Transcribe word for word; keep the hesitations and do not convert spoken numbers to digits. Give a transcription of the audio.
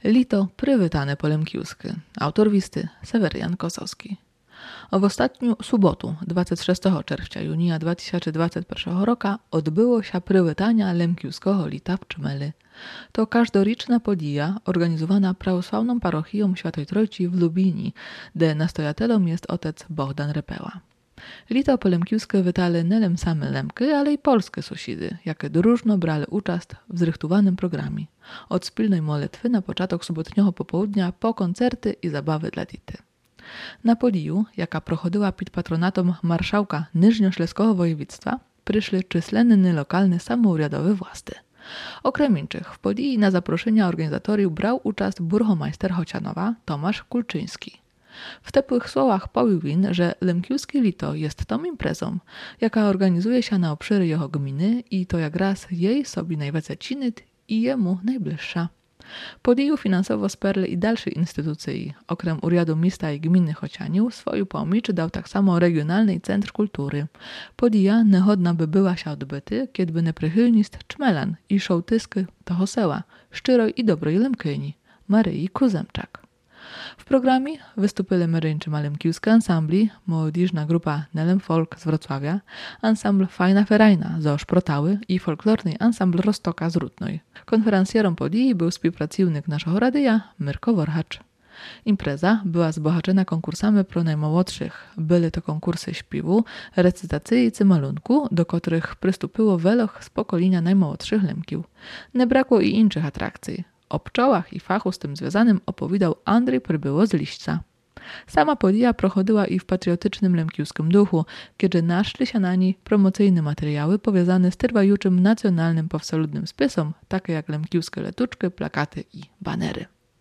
Lito prywitane po lemkiusky. Autor listy Seweryjan Kosowski. W ostatniu sobotu, dwudziestego szóstego czerwca junia dwa tysiące dwudziestego pierwszego roku odbyło się prywitania lemkiuskiego lita w Czmeli. To każdoroczna podija organizowana prawosławną parochią Świętej Trójcy w Lubini, gdzie nastojatelem jest otec Bohdan Repeła. Lito po lemkiuskie witali nie same Lemki, ale i polskie sąsiady, jakie drużno brali uczest w zrychtowanym programie. Od wspólnej modlitwy na początek sobotniego popołudnia po koncerty i zabawy dla dzieci. Na podiju, jaka prochodziła pod patronatem marszałka Nyżniośląskiego województwa, przyszli czyslenny lokalny samouryadowy władcy. Okrem innych w podii na zaproszenia organizatorów brał uczest burgomajster Chocianowa Tomasz Kulczyński. W ciepłych słowach powił on, że lemkiuskie lito jest tą imprezą, jaka organizuje się na obszary jego gminy i to jak raz jej sobie najwięcej czynyt i jemu najbliższa. Podiju finansowo sperli i dalsze instytucje, okrem Uriadu Miasta i Gminy Chocianiu, swoją pomoc dał tak samo Regionalny Centr Kultury. Podija niechodna by była się odbyty, kiedy by nieprzychylnist Czmelan i szołtysky toho sela, szczyroj i dobrej lemkyni, Maryi Kuzemczak. W programie wystupili meryńczy lemkiuskie ansambli, młodzieżna grupa Nelem Folk z Wrocławia, ansambl Fajna Ferajna z Oszprotały i folklorny ansambl Rostoka z Rutnoj. Konferencjerą podii był współpracownik naszego radia Myrko Worhacz. Impreza była zbohaczona konkursami pro najmłodszych. Były to konkursy śpiewu, recytacji i malunku, do których przystąpiło weloch z pokolenia najmłodszych lemkiów. Nie brakło i innych atrakcji. O pczołach i fachu z tym związanym opowiadał Andrzej Przybyło z Liśca. Sama podija prochodziła i w patriotycznym lemkiuskim duchu, kiedy naszli się na niej promocyjne materiały powiązane z trwającym nacjonalnym powsoludnym spisem, takie jak lemkiuskie letuczki, plakaty i banery.